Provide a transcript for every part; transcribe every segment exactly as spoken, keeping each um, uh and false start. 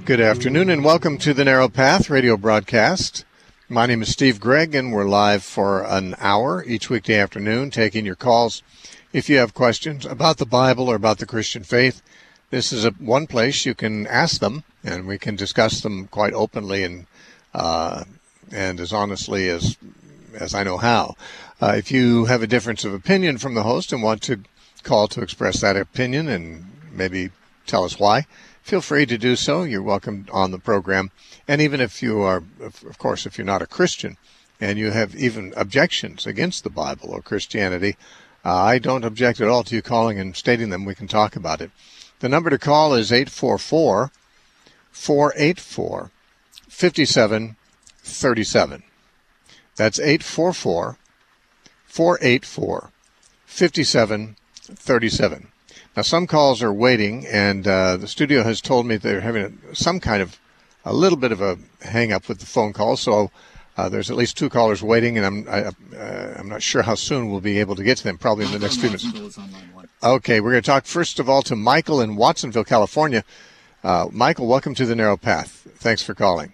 Good afternoon and welcome to the Narrow Path radio broadcast. My name is Steve Gregg and we're live for an hour each weekday afternoon taking your calls. If you have questions about the Bible or about the Christian faith, this is a, one place you can ask them and we can discuss them quite openly and uh, and as honestly as as I know how. Uh, if you have a difference of opinion from the host and want to call to express that opinion and maybe tell us why, feel free to do so. You're welcome on the program. And even if you are, of course, if you're not a Christian and you have even objections against the Bible or Christianity, uh, I don't object at all to you calling and stating them. We can talk about it. The number to call is eight four four, four eight four, five seven three seven. That's eight four four, four eight four, five seven three seven. Now, some calls are waiting, and uh, the studio has told me they're having a, some kind of, a little bit of a hang-up with the phone call, so uh, there's at least two callers waiting, and I'm I, uh, I'm not sure how soon we'll be able to get to them, probably in the next few minutes. Okay, we're going to talk first of all to Michael in Watsonville, California. Uh, Michael, welcome to the Narrow Path. Thanks for calling.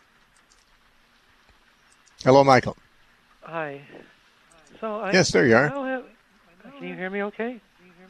Hello, Michael. Hi. So I yes, there you are. Have, can you hear me okay?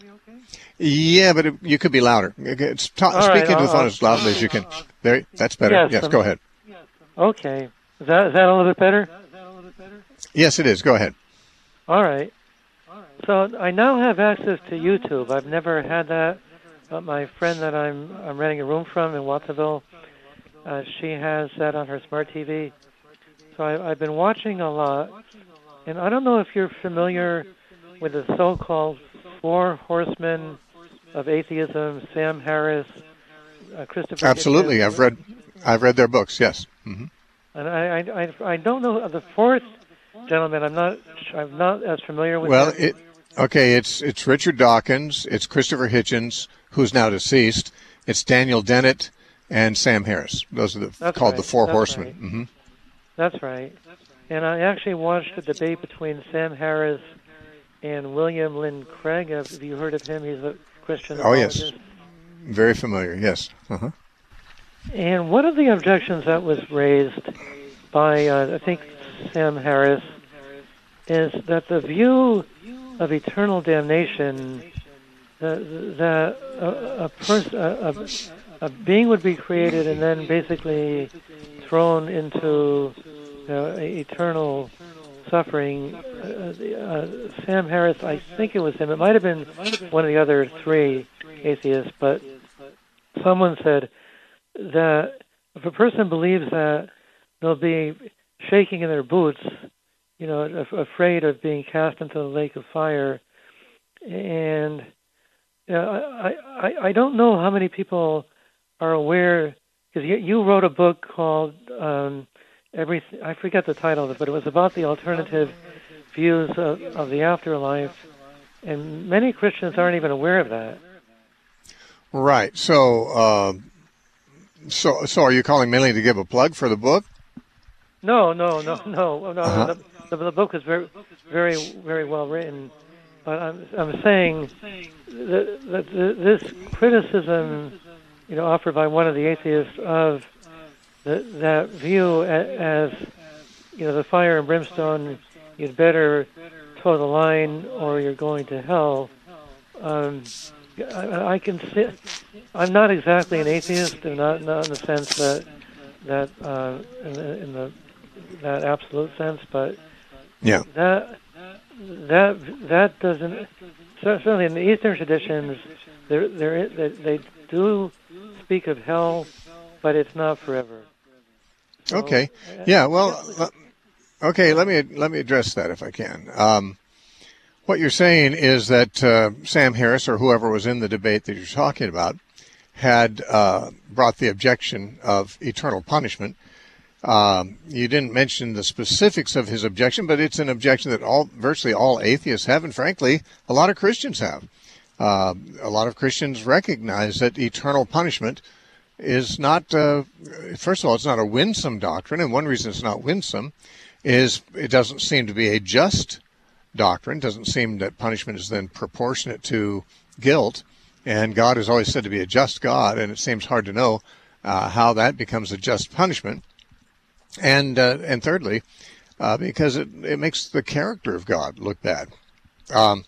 Yeah, but it, you could be louder. It's ta- right, speak into I'll, the phone I'll, as loudly as you can. There, that's better. Yes, yes um, go ahead. Okay. Is that, is that a little bit better? Yes, it is. Go ahead. All right. So I now have access to YouTube. I've never had that. But my friend that I'm I'm renting a room from in Watsonville, uh, she has that on her smart T V. So I, I've been watching a lot. And I don't know if you're familiar with the so-called Four Horsemen of Atheism, Sam Harris, uh, Christopher. Absolutely, Hitchens. I've read, I've read their books. Yes. Mm-hmm. And I, I, I, I don't know the fourth gentleman. I'm not, I'm not as familiar with. Well, him. it, okay, it's it's Richard Dawkins, it's Christopher Hitchens, who's now deceased. It's Daniel Dennett and Sam Harris. Those are the, called right. the Four That's Horsemen. Right. Mm-hmm. That's right. And I actually watched a debate between Sam Harris and William Lynn Craig. Have you heard of him? He's a Christian Oh, apologist. yes. Very familiar, yes. Uh-huh. And one of the objections that was raised by, uh, I think, Sam Harris, is that the view of eternal damnation, that, that a, a, pers- a, a, a being would be created and then basically thrown into you know, eternal suffering. Uh, uh, Sam Harris, I think it was him. It might have been one of the other three atheists, but someone said that if a person believes that, they'll be shaking in their boots, you know, af- afraid of being cast into the lake of fire. And you know, I, I, I don't know how many people are aware, because you, you wrote a book called um, Every, I forget the title of it, but it was about the alternative views of, of the afterlife, and many Christians aren't even aware of that. Right. So, uh, so, so, are you calling mainly to give a plug for the book? No, no, no, no, no. Uh-huh. The, the, the book is very, very, very well written. But I'm, I'm saying that, that this criticism, you know, offered by one of the atheists of the, that view as, you know, the fire and brimstone, you'd better toe the line or you're going to hell. Um, I, I can see. I'm not exactly an atheist, and not not in the sense that that uh, in, the, in the that absolute sense, but yeah, that that that doesn't. Certainly, in the Eastern traditions, there there they, they do speak of hell, but it's not forever. So, okay. Yeah. Well. Okay. Let me let me address that if I can. Um, What you're saying is that uh, Sam Harris, or whoever was in the debate that you're talking about, had uh, brought the objection of eternal punishment. Um, you didn't mention the specifics of his objection, but it's an objection that all virtually all atheists have, and frankly, a lot of Christians have. Uh, a lot of Christians recognize that eternal punishment is not, uh, first of all, it's not a winsome doctrine, and one reason it's not winsome is it doesn't seem to be a just doctrine. Doesn't seem that punishment is then proportionate to guilt, and God is always said to be a just God, and it seems hard to know uh, how that becomes a just punishment. And uh, and thirdly, uh, because it, it makes the character of God look bad. Um,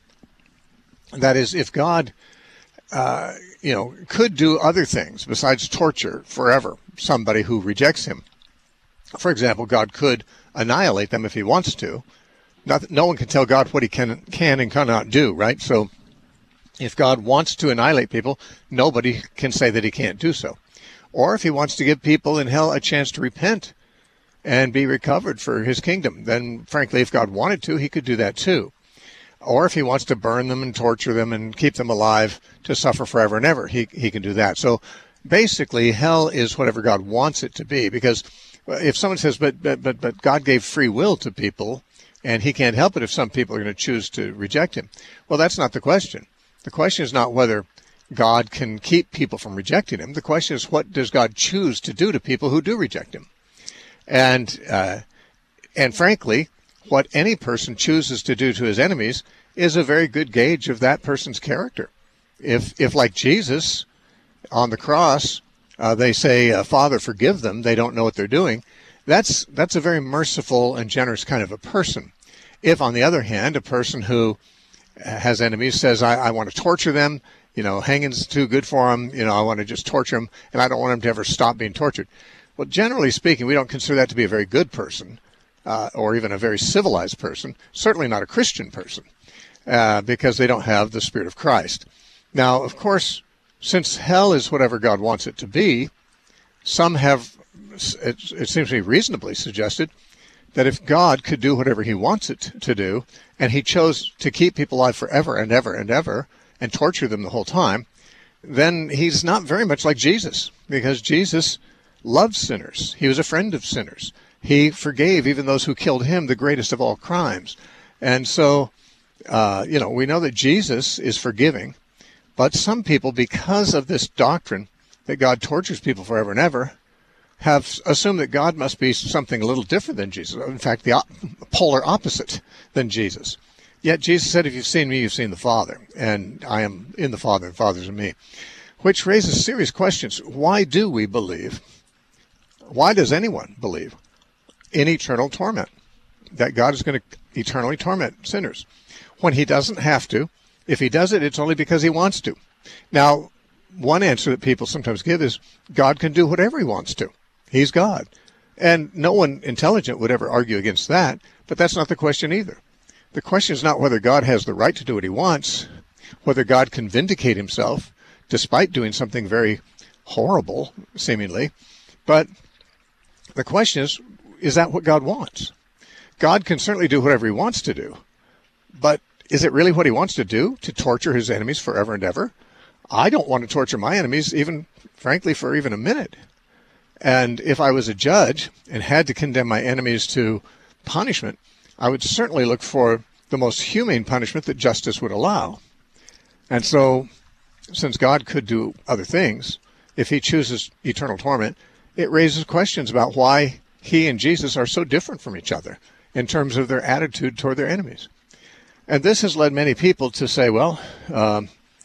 that is, if God, uh, you know, could do other things besides torture forever somebody who rejects him. For example, God could annihilate them if he wants to. Not, no one can tell God what he can can and cannot do, right? So if God wants to annihilate people, nobody can say that he can't do so. Or if he wants to give people in hell a chance to repent and be recovered for his kingdom, then frankly, if God wanted to, he could do that too. Or if he wants to burn them and torture them and keep them alive to suffer forever and ever, he he can do that. So basically, hell is whatever God wants it to be, because if someone says, but but but, but God gave free will to people, and he can't help it if some people are going to choose to reject him. Well, that's not the question. The question is not whether God can keep people from rejecting him. The question is, what does God choose to do to people who do reject him? And uh, and frankly, what any person chooses to do to his enemies is a very good gauge of that person's character. If, if like Jesus on the cross, uh, they say, uh, Father, forgive them, they don't know what they're doing, that's that's a very merciful and generous kind of a person. If, on the other hand, a person who has enemies says, I, I want to torture them, you know, hanging's too good for them, you know, I want to just torture them, and I don't want them to ever stop being tortured. Well, generally speaking, we don't consider that to be a very good person, uh, or even a very civilized person, certainly not a Christian person, uh, because they don't have the Spirit of Christ. Now, of course, since hell is whatever God wants it to be, some have, it, it seems to me reasonably suggested, that if God could do whatever he wants it to do, and he chose to keep people alive forever and ever and ever, and torture them the whole time, then he's not very much like Jesus, because Jesus loved sinners. He was a friend of sinners. He forgave even those who killed him, the greatest of all crimes. And so, uh, you know, we know that Jesus is forgiving, but some people, because of this doctrine that God tortures people forever and ever, have assumed that God must be something a little different than Jesus. In fact, the op- polar opposite than Jesus. Yet Jesus said, if you've seen me, you've seen the Father, and I am in the Father, and the Father's in me. Which raises serious questions. Why do we believe, why does anyone believe in eternal torment? That God is going to eternally torment sinners when he doesn't have to. If he does it, it's only because he wants to. Now, one answer that people sometimes give is God can do whatever he wants to. He's God. And no one intelligent would ever argue against that, but that's not the question either. The question is not whether God has the right to do what he wants, whether God can vindicate himself despite doing something very horrible, seemingly, but the question is, is that what God wants? God can certainly do whatever he wants to do, but is it really what he wants to do, to torture his enemies forever and ever? I don't want to torture my enemies, even, frankly, for even a minute. And if I was a judge and had to condemn my enemies to punishment, I would certainly look for the most humane punishment that justice would allow. And so, since God could do other things, if he chooses eternal torment, it raises questions about why he and Jesus are so different from each other in terms of their attitude toward their enemies. And this has led many people to say, well, um,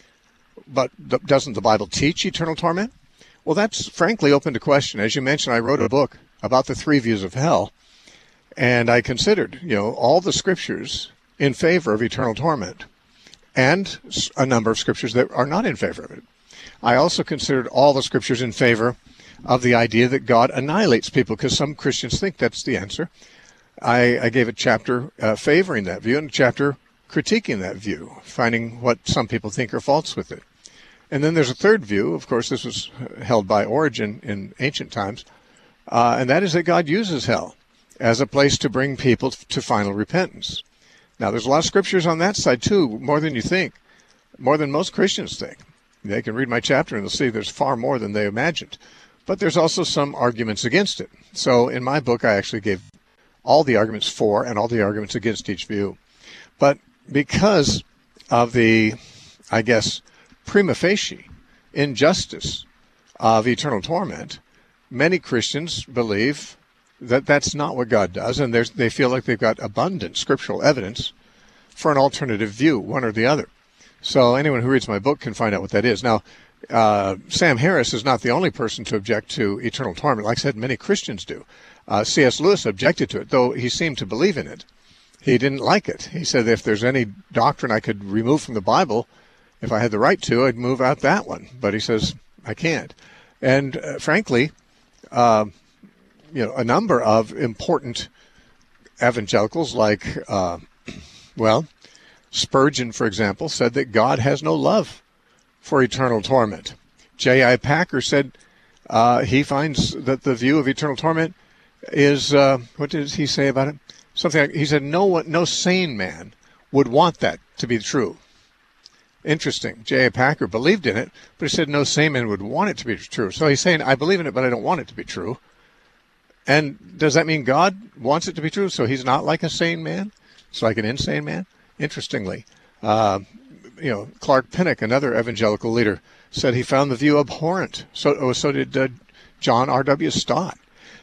but th- doesn't the Bible teach eternal torment? Well, that's frankly open to question. As you mentioned, I wrote a book about the three views of hell, and I considered, you know, all the scriptures in favor of eternal torment and a number of scriptures that are not in favor of it. I also considered all the scriptures in favor of the idea that God annihilates people, because some Christians think that's the answer. I, I gave a chapter uh, favoring that view and a chapter critiquing that view, finding what some people think are faults with it. And then there's a third view. Of course, this was held by Origen in ancient times, uh, and that is that God uses hell as a place to bring people to final repentance. Now, there's a lot of scriptures on that side, too, more than you think, more than most Christians think. They can read my chapter and they'll see there's far more than they imagined. But there's also some arguments against it. So in my book, I actually gave all the arguments for and all the arguments against each view. But because of the, I guess, prima facie injustice of eternal torment, many Christians believe that that's not what God does, and they feel like they've got abundant scriptural evidence for an alternative view, one or the other. So anyone who reads my book can find out what that is. Now, uh, Sam Harris is not the only person to object to eternal torment. Like I said, many Christians do. Uh, C S Lewis objected to it, though he seemed to believe in it. He didn't like it. He said if there's any doctrine I could remove from the Bible, if I had the right to, I'd move out that one. But he says, I can't. And uh, frankly, uh, you know, a number of important evangelicals like, uh, well, Spurgeon, for example, said that God has no love for eternal torment. J I Packer said uh, he finds that the view of eternal torment is, uh, what did he say about it? Something like, he said, no one, no sane man would want that to be true. Interesting. J I Packer believed in it, but he said no sane man would want it to be true. So he's saying, I believe in it, but I don't want it to be true. And does that mean God wants it to be true? So he's not like a sane man? It's like an insane man? Interestingly, uh, you know, Clark Pinnock, another evangelical leader, said he found the view abhorrent. So, oh, so did uh, John R W Stott.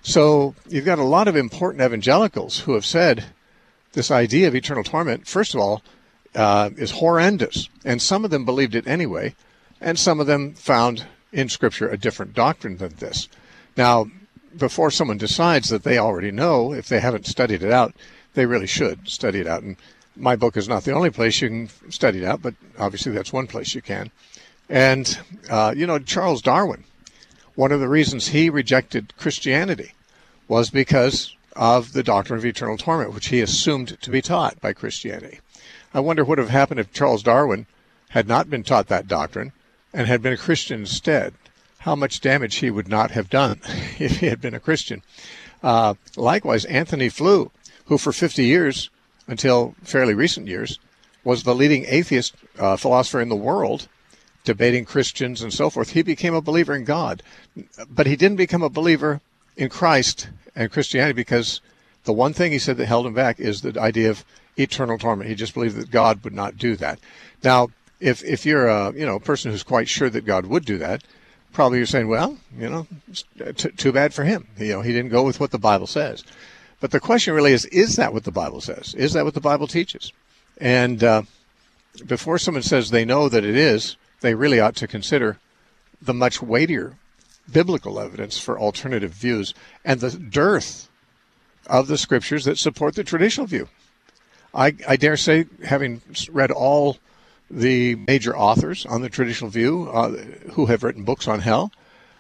So you've got a lot of important evangelicals who have said this idea of eternal torment, first of all, uh, is horrendous. And some of them believed it anyway, and some of them found in Scripture a different doctrine than this. Now, before someone decides that they already know, if they haven't studied it out, they really should study it out. And my book is not the only place you can study it out, but obviously that's one place you can. And, uh, you know, Charles Darwin, one of the reasons he rejected Christianity was because of the doctrine of eternal torment, which he assumed to be taught by Christianity. I wonder what would have happened if Charles Darwin had not been taught that doctrine and had been a Christian instead. How much damage he would not have done if he had been a Christian. Uh, likewise, Anthony Flew, who for fifty years, until fairly recent years, was the leading atheist uh, philosopher in the world, debating Christians and so forth. He became a believer in God, but he didn't become a believer in Christ and Christianity because the one thing he said that held him back is the idea of eternal torment. He just believed that God would not do that. Now, if if you're a you know person who's quite sure that God would do that, probably you're saying, well, you know, t- too bad for him. You know, he didn't go with what the Bible says. But the question really is, is that what the Bible says? Is that what the Bible teaches? And uh, before someone says they know that it is, they really ought to consider the much weightier biblical evidence for alternative views and the dearth of the scriptures that support the traditional view. I, I dare say, having read all the major authors on the traditional view uh, who have written books on hell,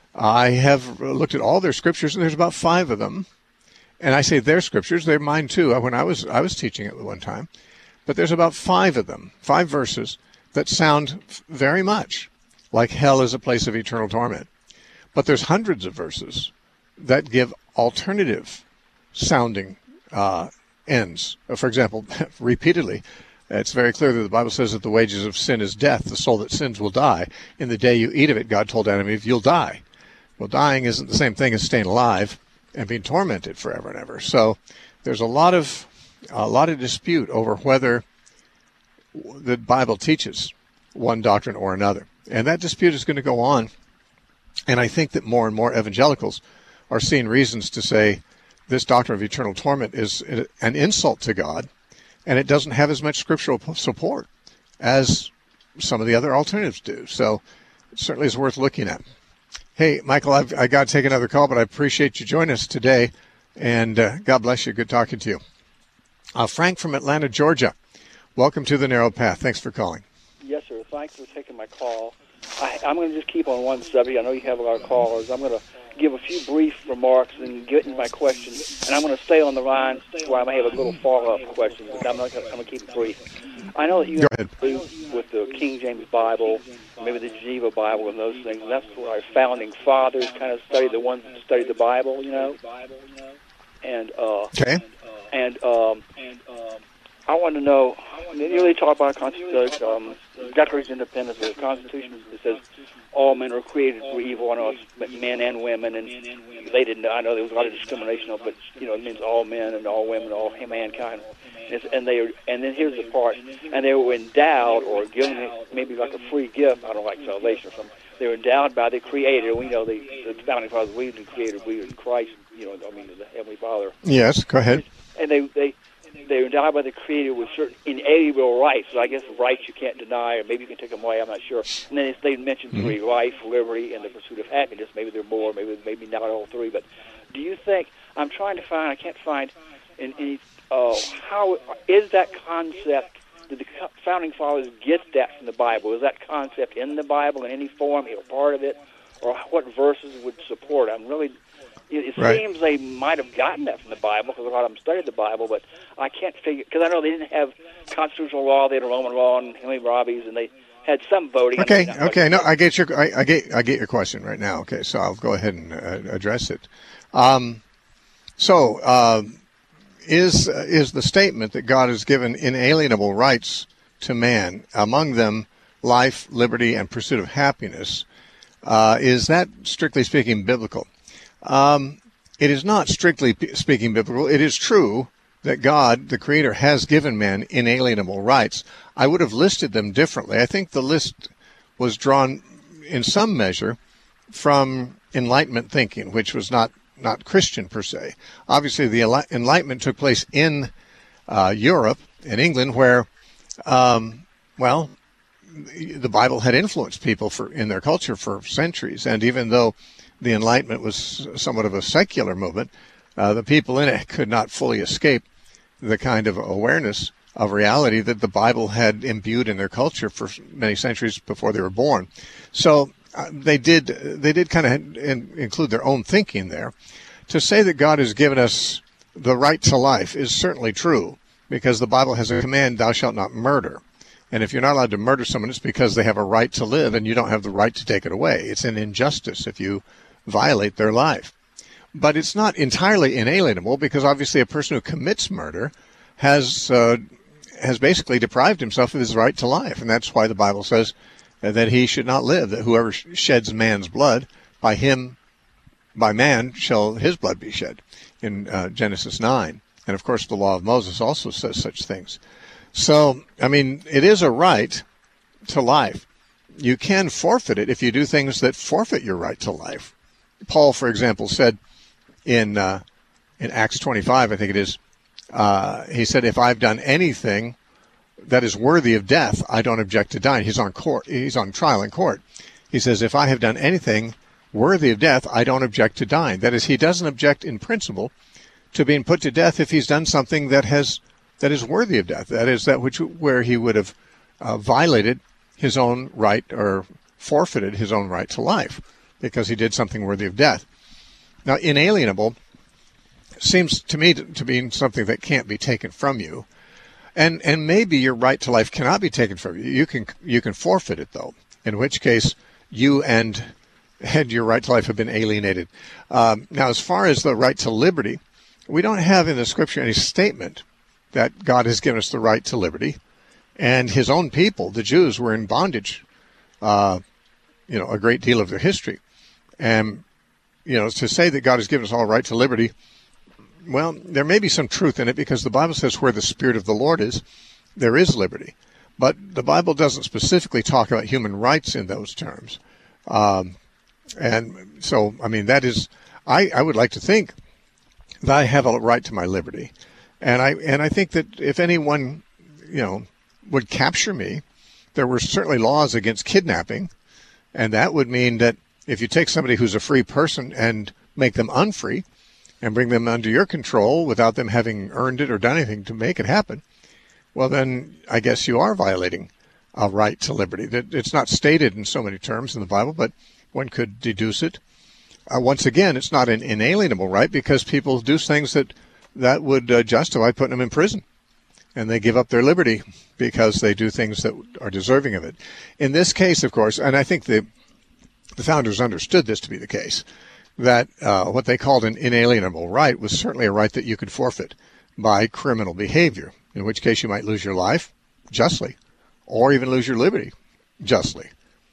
I have looked at all their scriptures, and there's about five of them. And I say their scriptures, they're mine too. When I was I was teaching it one time, but there's about five of them, five verses that sound very much like hell is a place of eternal torment. But there's hundreds of verses that give alternative sounding uh, ends. For example, repeatedly, it's very clear that the Bible says that the wages of sin is death. The soul that sins will die. In the day you eat of it, God told Adam and Eve, you'll die. Well, dying isn't the same thing as staying alive and being tormented forever and ever. So there's a lot of a lot of dispute over whether the Bible teaches one doctrine or another. And that dispute is going to go on. And I think that more and more evangelicals are seeing reasons to say this doctrine of eternal torment is an insult to God, and it doesn't have as much scriptural support as some of the other alternatives do. So it certainly is worth looking at. Hey, Michael, I've I got to take another call, but I appreciate you joining us today, and uh, God bless you. Good talking to you. Uh, Frank from Atlanta, Georgia. Welcome to the Narrow Path. Thanks for calling. Yes, sir. Thanks for taking my call. I, I'm going to just keep on one subject. I know you have a lot of callers. I'm going to give a few brief remarks and get into my question, and I'm going to stay on the line where I may have a little follow-up question. I'm not going to keep it brief. I know that you agree with the King James Bible, maybe the Geneva Bible and those things, and that's where our founding fathers kind of studied, the ones that studied the Bible, you know. And uh, okay. And um, I want to know, you really talk about Constitution, um, Declaration of Independence, the Constitution that says all men are created for evil. I know it's men and women, and they didn't. I know there was a lot of discrimination, but you know it means all men and all women, all mankind. It's, and they, and then here's the part, and they were endowed or given maybe like a free gift. I don't like salvation or something. They were endowed by the Creator. We know the, the founding fathers believed in the Creator, believed in Christ. You know, I mean the Heavenly Father. Yes, go ahead. And they they they're endowed by the Creator with certain inalienable rights. So I guess rights you can't deny, or maybe you can take them away. I'm not sure. And then they mention mm-hmm. three: life, liberty, and the pursuit of happiness. Maybe there are more. Maybe maybe not all three. But do you think? I'm trying to find. I can't find in any. Uh, how is that concept? Did the founding fathers get that from the Bible? Is that concept in the Bible in any form, or part of it, or what verses would support? I'm really. It, it right. seems they might have gotten that from the Bible because a lot of them studied the Bible, but I can't figure because I know they didn't have constitutional law; they had Roman law and Hammurabi's, and they had some voting. Okay, okay, no, I get your, I, I get, I get your question right now. Okay, so I'll go ahead and uh, address it. Um, so. Uh, Is uh, is the statement that God has given inalienable rights to man, among them life, liberty, and pursuit of happiness, uh, is that strictly speaking biblical? Um, it is not strictly speaking biblical. It is true that God, the Creator, has given man inalienable rights. I would have listed them differently. I think the list was drawn in some measure from Enlightenment thinking, which was not not Christian per se. Obviously, the Enlightenment took place in uh, Europe, in England, where, um, well, the Bible had influenced people for in their culture for centuries. And even though the Enlightenment was somewhat of a secular movement, uh, the people in it could not fully escape the kind of awareness of reality that the Bible had imbued in their culture for many centuries before they were born. So Uh, they did they did kind of in, include their own thinking there. To say that God has given us the right to life is certainly true, because the Bible has a command, thou shalt not murder. And if you're not allowed to murder someone, it's because they have a right to live and you don't have the right to take it away. It's an injustice if you violate their life. But it's not entirely inalienable, because obviously a person who commits murder has uh, has basically deprived himself of his right to life. And that's why the Bible says that he should not live, that whoever sheds man's blood, by him, by man, shall his blood be shed, in uh, Genesis nine. And, of course, the law of Moses also says such things. So, I mean, it is a right to life. You can forfeit it if you do things that forfeit your right to life. Paul, for example, said in uh, in Acts twenty-five, I think it is, uh, he said, if I've done anything that is worthy of death, I don't object to dying. He's on court. He's on trial in court. He says, if I have done anything worthy of death, I don't object to dying. That is, he doesn't object in principle to being put to death if he's done something that has that is worthy of death. That is, that which where he would have uh, violated his own right or forfeited his own right to life because he did something worthy of death. Now, inalienable seems to me to, to be something that can't be taken from you. And and maybe your right to life cannot be taken from you. You can you can forfeit it, though, in which case you and, and your right to life have been alienated. Um, now, as far as the right to liberty, we don't have in the Scripture any statement that God has given us the right to liberty. And his own people, the Jews, were in bondage, uh, you know, a great deal of their history. And, you know, to say that God has given us all right to liberty, well, there may be some truth in it, because the Bible says where the Spirit of the Lord is, there is liberty. But the Bible doesn't specifically talk about human rights in those terms. Um, and so, I mean, that is, I, I would like to think that I have a right to my liberty. And I and I think that if anyone, you know, would capture me, there were certainly laws against kidnapping. And that would mean that if you take somebody who's a free person and make them unfree, and bring them under your control without them having earned it or done anything to make it happen, well, then I guess you are violating a right to liberty. It's not stated in so many terms in the Bible, but one could deduce it. Uh, once again, it's not an inalienable right, because people do things that, that would uh, justify putting them in prison. And they give up their liberty because they do things that are deserving of it. In this case, of course, and I think the, the founders understood this to be the case, that uh, what they called an inalienable right was certainly a right that you could forfeit by criminal behavior, in which case you might lose your life justly, or even lose your liberty justly.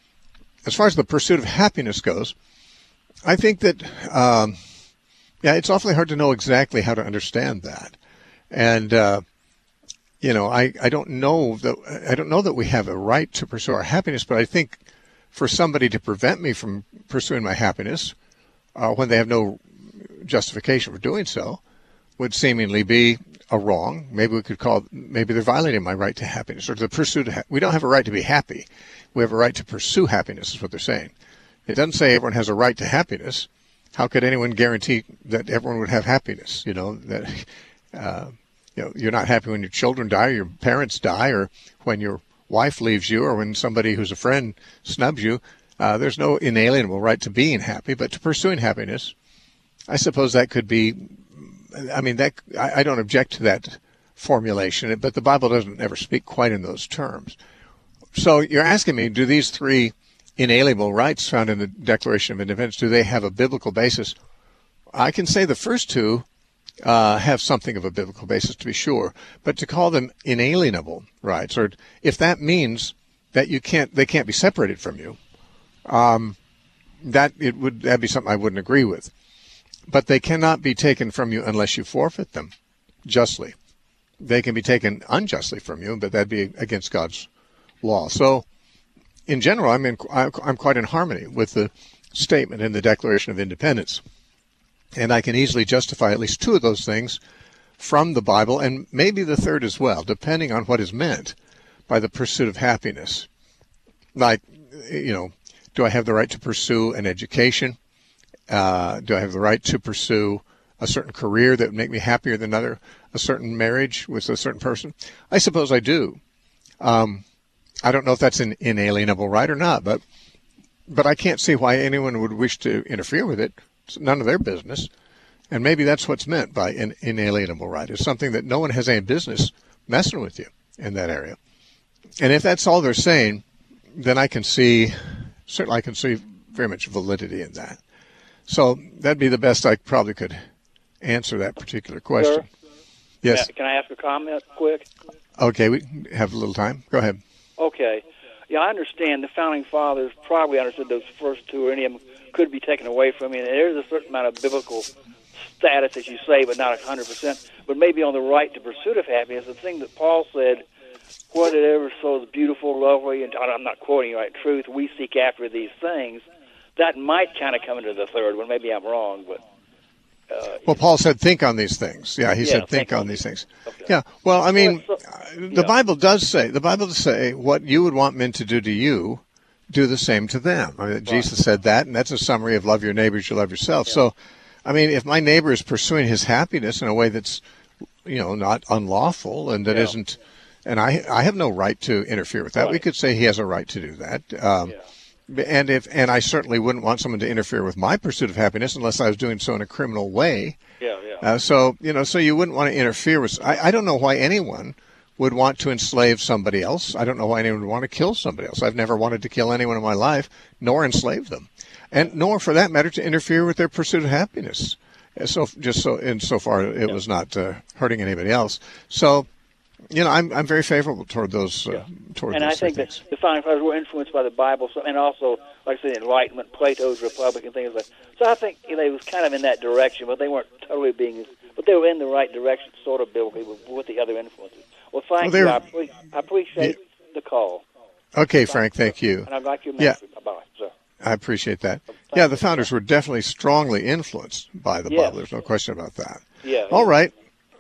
As far as the pursuit of happiness goes, I think that, um, yeah, it's awfully hard to know exactly how to understand that. And, uh, you know, I, I don't know that I don't know that we have a right to pursue our happiness, but I think for somebody to prevent me from pursuing my happiness, Uh, when they have no justification for doing so, would seemingly be a wrong. Maybe we could call, maybe they're violating my right to happiness or the pursuit of, ha- we don't have a right to be happy. We have a right to pursue happiness is what they're saying. It doesn't say everyone has a right to happiness. How could anyone guarantee that everyone would have happiness? You know, that, uh, you know, you're not happy when your children die or your parents die or when your wife leaves you or when somebody who's a friend snubs you. Uh, there's no inalienable right to being happy, but to pursuing happiness, I suppose that could be, I mean, that I, I don't object to that formulation, but the Bible doesn't ever speak quite in those terms. So you're asking me, do these three inalienable rights found in the Declaration of Independence, do they have a biblical basis? I can say the first two uh, have something of a biblical basis, to be sure, but to call them inalienable rights, or if that means that you can't, they can't be separated from you, um, that it would that'd be something I wouldn't agree with. But they cannot be taken from you unless you forfeit them justly. They can be taken unjustly from you, but that'd be against God's law. So, in general, I'm in, I'm quite in harmony with the statement in the Declaration of Independence. And I can easily justify at least two of those things from the Bible, and maybe the third as well, depending on what is meant by the pursuit of happiness. Like, you know, do I have the right to pursue an education? Uh, do I have the right to pursue a certain career that would make me happier than another, a certain marriage with a certain person? I suppose I do. Um, I don't know if that's an inalienable right or not, but but I can't see why anyone would wish to interfere with it. It's none of their business. And maybe that's what's meant by an inalienable right. It's something that no one has any business messing with you in that area. And if that's all they're saying, then I can see, certainly I can see very much validity in that. So that'd be the best I probably could answer that particular question. Sir? Yes. Can I ask a comment quick? Okay, we have a little time. Go ahead. Okay. Yeah, I understand the Founding Fathers probably understood those first two, or any of them could be taken away from you. And there's a certain amount of biblical status, as you say, but not one hundred percent. But maybe on the right to pursuit of happiness, the thing that Paul said, whatever so is beautiful, lovely, and I'm not quoting right, truth, we seek after these things. That might kind of come into the third one. Maybe I'm wrong, but... Uh, well, Paul said, think on these things. Yeah, he yeah, said, think, think on these things. Okay. Yeah, well, I mean, well, so, the yeah. Bible does say, the Bible does say, what you would want men to do to you, do the same to them. I mean, right. Jesus said that, and that's a summary of love your neighbors, you love yourself. Yeah. So, I mean, if my neighbor is pursuing his happiness in a way that's, you know, not unlawful and that yeah. isn't, and I I have no right to interfere with that. Right. We could say he has a right to do that. Um, yeah. And if and I certainly wouldn't want someone to interfere with my pursuit of happiness unless I was doing so in a criminal way. Yeah, yeah. Uh, so you know, so you wouldn't want to interfere with. I, I don't know why anyone would want to enslave somebody else. I don't know why anyone would want to kill somebody else. I've never wanted to kill anyone in my life, nor enslave them, and nor, for that matter, to interfere with their pursuit of happiness. So just so insofar it yeah. was not uh, hurting anybody else. So. You know, I'm I'm very favorable toward those. Uh, yeah. toward and those I think things. that the Founding Fathers were influenced by the Bible, so, and also, like I said, Enlightenment, Plato's Republic, and things like that. So I think you know, it was kind of in that direction, but they weren't totally being, but they were in the right direction, sort of, biblically, with, with the other influences. Well, thank well, you. I, pre- I appreciate yeah. the call. Okay, Frank, thank you. And I'd like your message. Yeah. Bye-bye, sir. I appreciate that. Thank yeah, the founders were definitely strongly influenced by the yes. Bible. There's no question about that. Yeah. All right.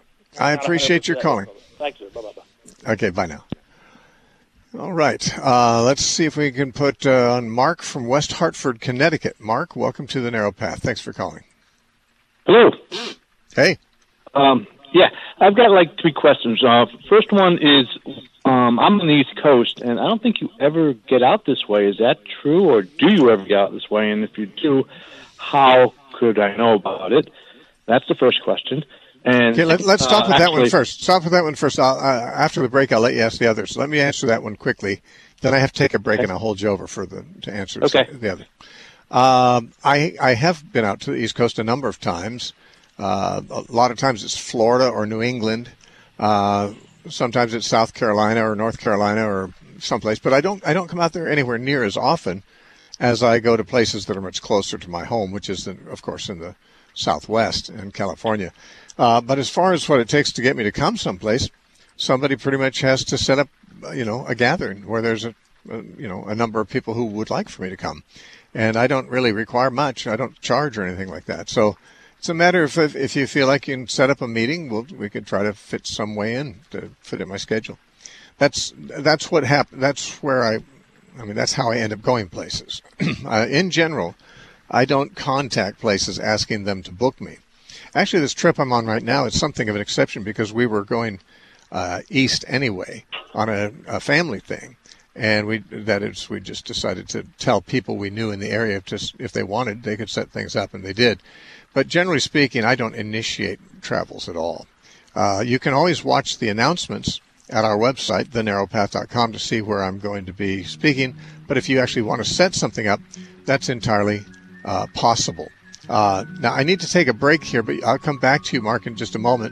I appreciate your calling. Thanks, sir. Bye-bye. Okay, bye now. All right. Uh, let's see if we can put uh, on Mark from West Hartford, Connecticut. Mark, welcome to the Narrow Path. Thanks for calling. Hello. Hey. Um, yeah, I've got like three questions. Uh, first one is, um, I'm on the East Coast, and I don't think you ever get out this way. Is that true, or do you ever get out this way? And if you do, how could I know about it? That's the first question. And, okay, let, let's stop uh, with that actually, one first. Stop with that one first. I'll, uh, after the break, I'll let you ask the others. Let me answer that one quickly. Then I have to take a break, okay. and I'll hold you over for the to answer okay. the other. Um, I I have been out to the East Coast a number of times. Uh, a lot of times it's Florida or New England. Uh, sometimes it's South Carolina or North Carolina or someplace. But I don't I don't come out there anywhere near as often as I go to places that are much closer to my home, which is, in, of course, in the Southwest in California. Uh, but as far as what it takes to get me to come someplace, somebody pretty much has to set up, you know, a gathering where there's a, a, you know, a number of people who would like for me to come. And I don't really require much. I don't charge or anything like that. So It's a matter of if, if you feel like you can set up a meeting, we'll, we could try to fit some way in to fit in my schedule. That's that's what happened. That's where I, I mean, that's how I end up going places. uh, in general, I don't contact places asking them to book me. Actually, this trip I'm on right now is something of an exception because we were going uh, east anyway on a, a family thing, and we that is we just decided to tell people we knew in the area just if they wanted they could set things up, and they did. But generally speaking, I don't initiate travels at all. Uh, you can always watch the announcements at our website, the narrow path dot com, to see where I'm going to be speaking. But if you actually want to set something up, that's entirely uh, possible. Uh, now, I need to take a break here, but I'll come back to you, Mark, in just a moment.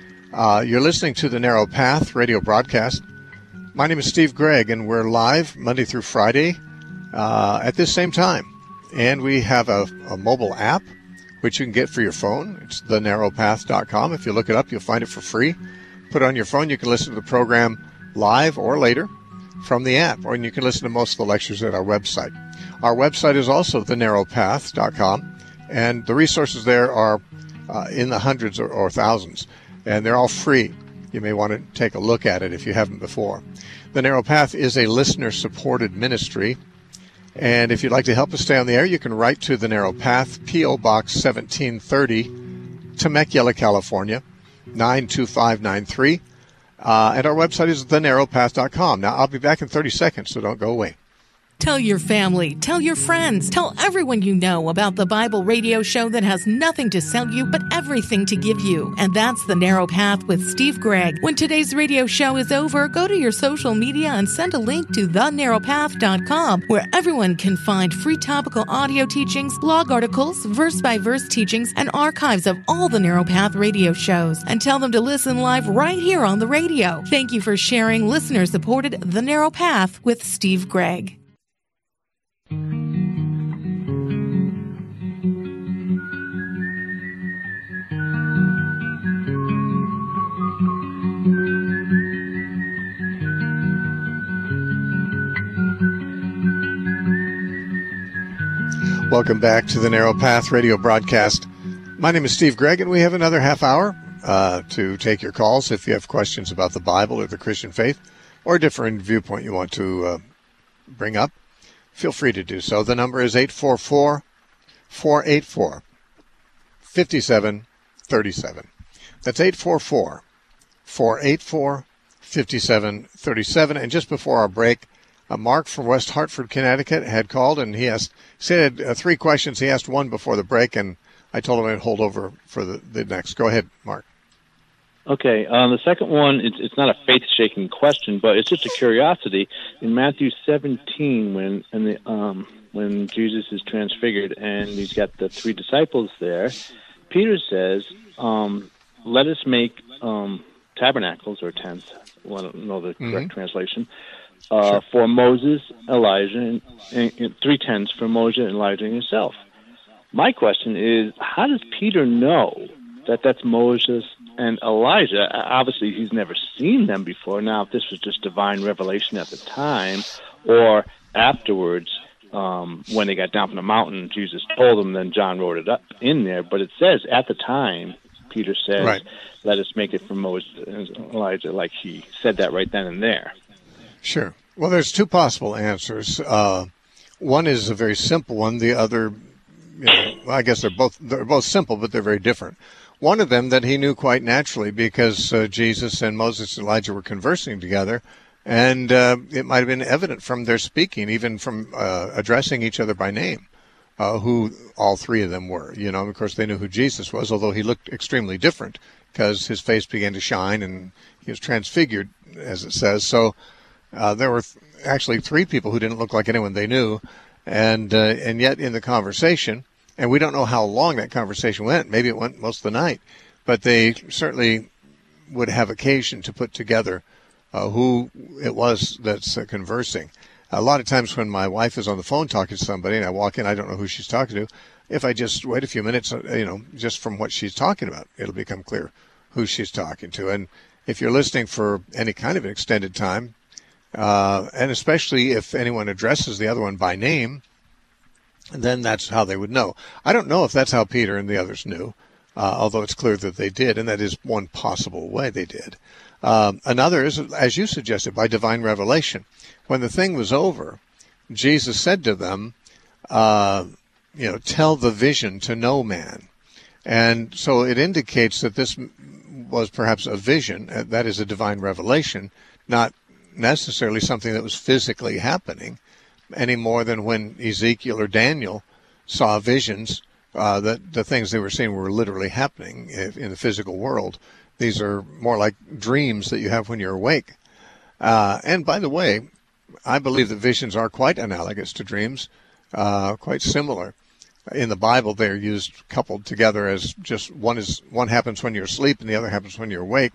Uh, you're listening to the Narrow Path radio broadcast. My name is Steve Gregg, and we're live Monday through Friday uh, at this same time. And we have a, a mobile app, which you can get for your phone. It's the narrow path dot com. If you look it up, you'll find it for free. Put it on your phone. You can listen to the program live or later from the app, or you can listen to most of the lectures at our website. Our website is also the narrow path dot com, and the resources there are uh, in the hundreds or, or thousands, and they're all free. You may want to take a look at it if you haven't before. The Narrow Path is a listener-supported ministry, and if you'd like to help us stay on the air, you can write to the Narrow Path, P O Box seventeen thirty, Temecula, California, nine two five nine three. Uh, and our website is the narrow path dot com. Now, I'll be back in thirty seconds, so don't go away. Tell your family, tell your friends, tell everyone you know about the Bible radio show that has nothing to sell you but everything to give you. And that's The Narrow Path with Steve Gregg. When today's radio show is over, go to your social media and send a link to the narrow path dot com, where everyone can find free topical audio teachings, blog articles, verse-by-verse teachings, and archives of all the Narrow Path radio shows. And tell them to listen live right here on the radio. Thank you for sharing listener-supported The Narrow Path with Steve Gregg. Welcome back to the Narrow Path radio broadcast. My name is Steve Gregg, and we have another half hour uh, to take your calls if you have questions about the Bible or the Christian faith or a different viewpoint you want to uh, bring up. Feel free to do so. The number is eight four four, four eight four, five seven three seven. That's eight four four, four eight four, five seven three seven. And just before our break, uh, Mark from West Hartford, Connecticut, had called, and he asked, said uh, three questions. He asked one before the break, and I told him I'd hold over for the, the next. Go ahead, Mark. Okay, um, the second one, it's, it's not a faith-shaking question, but it's just a curiosity. In Matthew seventeen, when and the, um, when Jesus is transfigured and he's got the three disciples there, Peter says, um, let us make um, tabernacles or tents, I don't know the correct mm-hmm. translation, uh, sure. for Moses, Elijah, and, and, and three tents for Moses, Elijah, and yourself. My question is, how does Peter know that that's Moses and Elijah? Obviously, he's never seen them before. Now, if this was just divine revelation at the time, or afterwards, um, when they got down from the mountain, Jesus told them, then John wrote it up in there. But it says, at the time, Peter says, right. let us make it for Moses and Elijah, like he said that right then and there. Sure. Well, there's two possible answers. Uh, one is a very simple one. The other, you know, well, I guess they're both they're both simple, but they're very different. One of them that he knew quite naturally because uh, Jesus and Moses and Elijah were conversing together, and uh, it might have been evident from their speaking, even from uh, addressing each other by name, uh, who all three of them were. You know, of course, they knew who Jesus was, although he looked extremely different because his face began to shine and he was transfigured, as it says. So uh, there were th- actually three people who didn't look like anyone they knew, and uh, and yet in the conversation. And we don't know how long that conversation went. Maybe it went most of the night. But they certainly would have occasion to put together uh, who it was that's uh, conversing. A lot of times when my wife is on the phone talking to somebody and I walk in, I don't know who she's talking to. If I just wait a few minutes, you know, just from what she's talking about, it'll become clear who she's talking to. And if you're listening for any kind of an extended time, uh, and especially if anyone addresses the other one by name, then that's how they would know. I don't know if that's how Peter and the others knew. uh, although it's clear that they did, and that is one possible way they did. Um, another is, as you suggested, by divine revelation. When the thing was over, Jesus said to them, uh, you know, tell the vision to no man. And so it indicates that this was perhaps a vision, that is a divine revelation, not necessarily something that was physically happening, any more than when Ezekiel or Daniel saw visions, uh, that the things they were seeing were literally happening in the physical world. These are more like dreams that you have when you're awake. Uh, and by the way, I believe that visions are quite analogous to dreams, uh, quite similar. In the Bible, they're used coupled together as just one is one happens when you're asleep and the other happens when you're awake.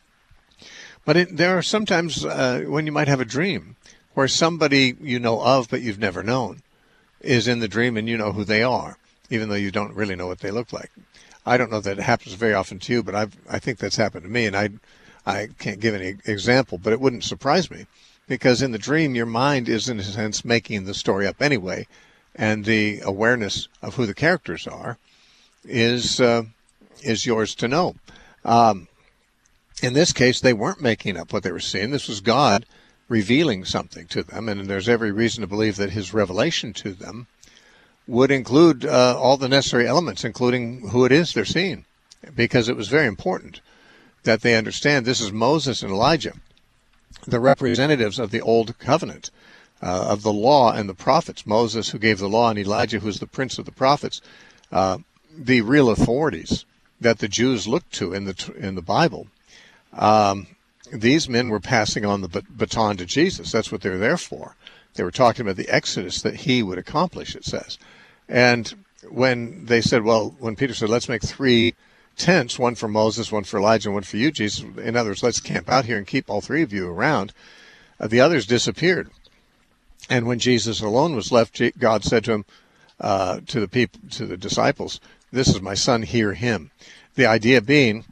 But it, there are sometimes uh, when you might have a dream where somebody you know of but you've never known is in the dream and you know who they are, even though you don't really know what they look like. I don't know that it happens very often to you, but I've, I think that's happened to me, and I, I can't give any example, but it wouldn't surprise me, because in the dream your mind is in a sense making the story up anyway, and the awareness of who the characters are is uh, is yours to know. Um, in this case, they weren't making up what they were seeing. This was God revealing something to them, and there's every reason to believe that his revelation to them would include uh, all the necessary elements, including who it is they're seeing, because it was very important that they understand this is Moses and Elijah, the representatives of the Old Covenant, uh, of the law and the prophets. Moses, who gave the law, and Elijah, who is the prince of the prophets, uh, the real authorities that the Jews looked to in the in the Bible. Um, these men were passing on the baton to Jesus. That's what they were there for. They were talking about the Exodus that he would accomplish, it says. And when they said, well, when Peter said, let's make three tents, one for Moses, one for Elijah, and one for you, Jesus, in other words, let's camp out here and keep all three of you around, uh, the others disappeared. And when Jesus alone was left, God said to him, uh, to the people, to the disciples, this is my son, hear him. The idea being,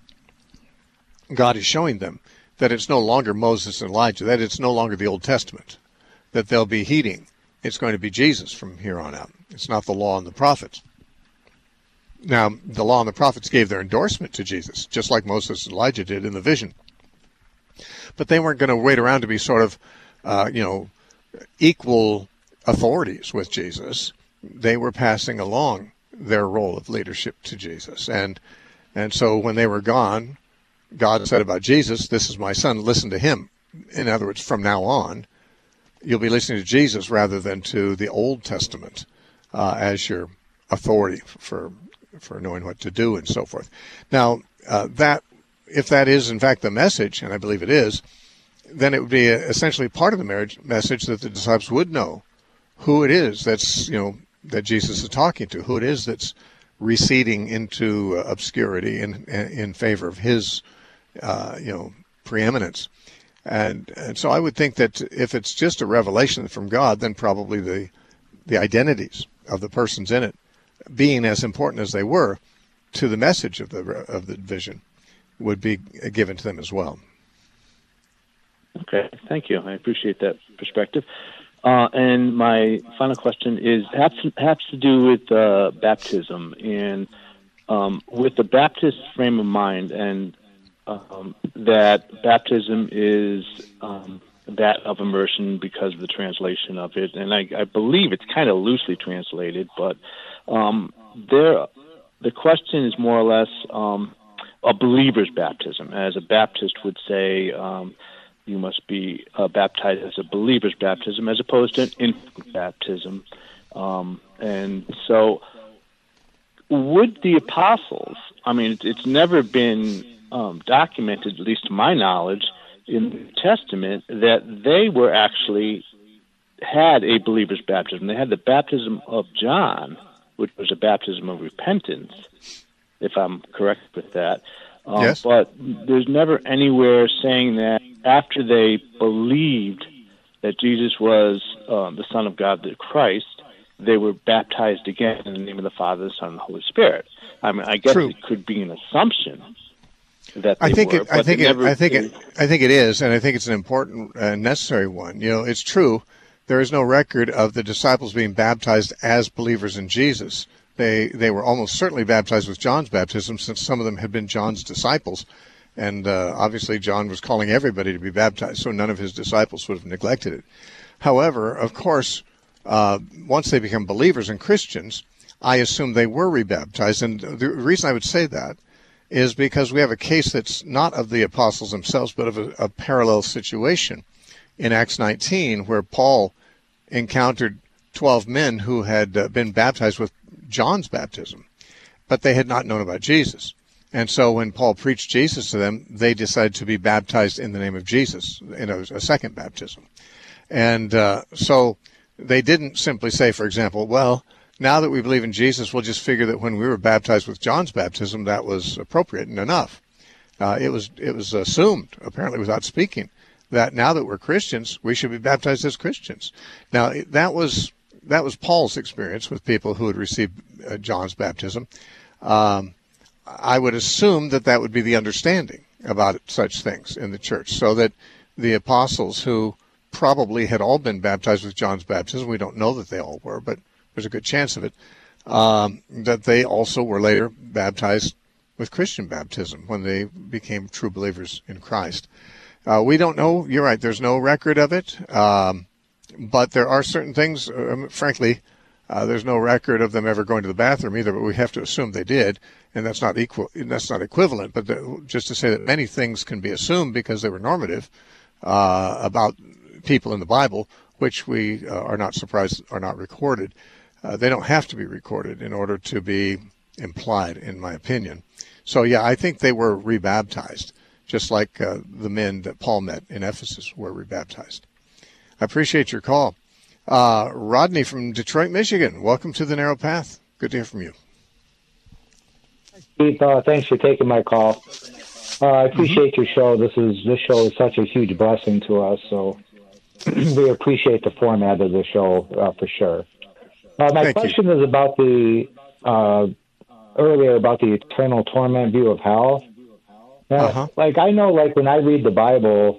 God is showing them that it's no longer Moses and Elijah, that it's no longer the Old Testament that they'll be heeding. It's going to be Jesus from here on out. It's not the law and the prophets. Now, the law and the prophets gave their endorsement to Jesus, just like Moses and Elijah did in the vision. But they weren't going to wait around to be sort of, uh, you know, equal authorities with Jesus. They were passing along their role of leadership to Jesus. And and so when they were gone, God said about Jesus, this is my son, listen to him. In other words, from now on, you'll be listening to Jesus rather than to the Old Testament uh, as your authority for for knowing what to do and so forth. Now, uh, that if that is in fact the message, and I believe it is, then it would be essentially part of the marriage message that the disciples would know who it is that's, you know, that Jesus is talking to, who it is that's receding into uh, obscurity in in favor of his, uh, you know, preeminence. And, and so I would think that if it's just a revelation from God, then probably the the identities of the persons in it, being as important as they were to the message of the of the vision, would be given to them as well. Okay, thank you. I appreciate that perspective. Uh, and my final question is has to, has to do with uh, baptism, and um, with the Baptist frame of mind, and Um, that baptism is um, that of immersion because of the translation of it, and I, I believe it's kind of loosely translated, but um, there, the question is more or less um, a believer's baptism. As a Baptist would say, um, you must be uh, baptized as a believer's baptism as opposed to an infant baptism. Um, and so would the apostles, I mean, it's, it's never been Um, documented, at least to my knowledge, in the New Testament, that they were actually had a believer's baptism. They had the baptism of John, which was a baptism of repentance, if I'm correct with that. Um, yes. But there's never anywhere saying that after they believed that Jesus was um, the Son of God, the Christ, they were baptized again in the name of the Father, the Son, and the Holy Spirit. I mean, I guess True. it could be an assumption. That I think were, it, I think it, never, I think they, it, I think it is, and I think it's an important, uh, necessary one. You know, it's true. There is no record of the disciples being baptized as believers in Jesus They they were almost certainly baptized with John's baptism, since some of them had been John's disciples. And uh, obviously John was calling everybody to be baptized, so none of his disciples would have neglected it. However, of course, uh, once they become believers and Christians, I assume they were rebaptized. And the reason I would say that is because we have a case that's not of the apostles themselves, but of a, a parallel situation in Acts nineteen, where Paul encountered twelve men who had uh, been baptized with John's baptism, but they had not known about Jesus. And so when Paul preached Jesus to them, they decided to be baptized in the name of Jesus in a, a second baptism. And uh, so they didn't simply say, for example, well, now that we believe in Jesus, we'll just figure that when we were baptized with John's baptism, that was appropriate and enough. Uh, it was it was assumed, apparently without speaking, that now that we're Christians, we should be baptized as Christians. Now, that was that was Paul's experience with people who had received uh, John's baptism. Um, I would assume that that would be the understanding about such things in the church, so that the apostles, who probably had all been baptized with John's baptism, we don't know that they all were, but there's a good chance of it, um, that they also were later baptized with Christian baptism when they became true believers in Christ. Uh, we don't know. You're right. There's no record of it, um, but there are certain things, um, frankly, Uh, there's no record of them ever going to the bathroom either, but we have to assume they did, and that's not equal. That's not equivalent. But the, just to say that many things can be assumed because they were normative uh, about people in the Bible, which we uh, are not surprised are not recorded. Uh, they don't have to be recorded in order to be implied, in my opinion. So yeah, I think they were rebaptized, just like uh, the men that Paul met in Ephesus were rebaptized. I appreciate your call. Uh, Rodney from Detroit, Michigan. Welcome to the Narrow Path. Good to hear from you. Steve, uh, thanks for taking my call. Uh, I appreciate mm-hmm. your show. This is this show is such a huge blessing to us, so we appreciate the format of the show uh, for sure. Uh, my Thank question you. is about the uh, earlier about the eternal torment view of hell. Uh, uh-huh. Like I know, like when I read the Bible,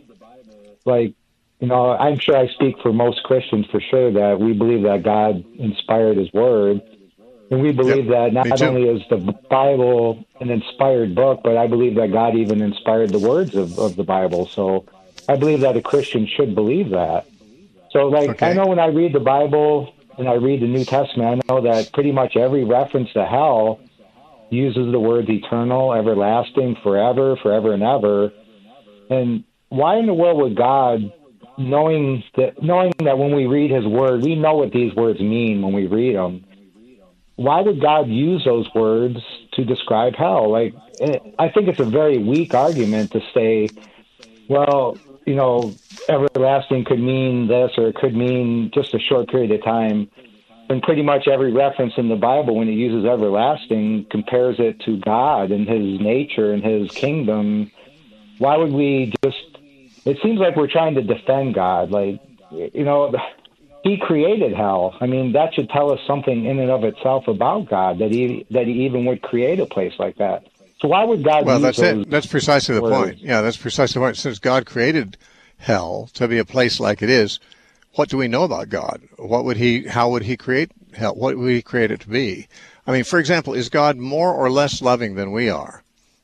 like. You know, I'm sure I speak for most Christians for sure that we believe that God inspired his word. And we believe yep, that not only is the Bible an inspired book, but I believe that God even inspired the words of, of the Bible. So I believe that a Christian should believe that. So, like, okay. I know when I read the Bible and I read the New Testament, I know that pretty much every reference to hell uses the words eternal, everlasting, forever, forever and ever. And why in the world would God... Knowing that, knowing that when we read his word, we know what these words mean when we read them. Why would God use those words to describe hell? Like, I think it's a very weak argument to say, well, you know, everlasting could mean this or it could mean just a short period of time. And pretty much every reference in the Bible, when it uses everlasting, compares it to God and his nature and his kingdom. Why would we just... It seems like we're trying to defend God. Like, you know, he created hell. I mean, that should tell us something in and of itself about God, that he that he even would create a place like that. So why would God Well, use that's it. That's precisely the words? point. Yeah, that's precisely the point. Since God created hell to be a place like it is, what do we know about God? What would he, how would he create hell? What would he create it to be? I mean, for example, is God more or less loving than we are?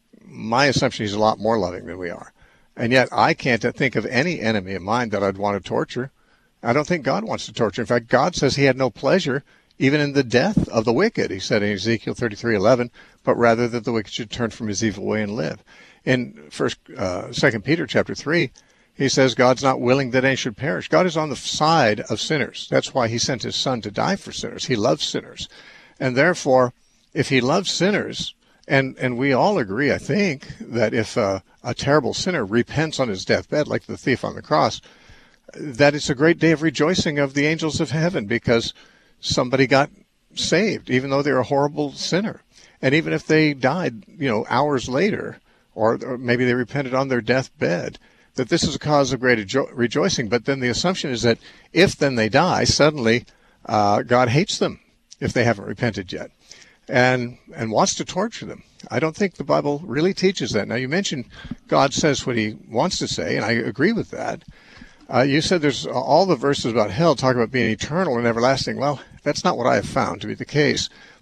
My assumption is he's a lot more loving than we are. And yet I can't think of any enemy of mine that I'd want to torture. I don't think God wants to torture. In fact, God says he had no pleasure even in the death of the wicked. He said in Ezekiel thirty-three eleven, but rather that the wicked should turn from his evil way and live. In First, uh, Second Peter chapter three, he says God's not willing that any should perish. God is on the side of sinners. That's why he sent his son to die for sinners. He loves sinners. And therefore, if he loves sinners, And and we all agree, I think, that if uh, a terrible sinner repents on his deathbed, like the thief on the cross, that it's a great day of rejoicing of the angels of heaven because somebody got saved, even though they're a horrible sinner. And even if they died, you know, hours later, or, or maybe they repented on their deathbed, that this is a cause of great rejo- rejoicing. But then the assumption is that if then they die, suddenly uh, God hates them if they haven't repented yet. And and wants to torture them. I don't think the Bible really teaches that. Now, you mentioned God says what he wants to say, and I agree with that. Uh, you said there's all the verses about hell talk about being eternal and everlasting. Well, that's not what I have found to be the case.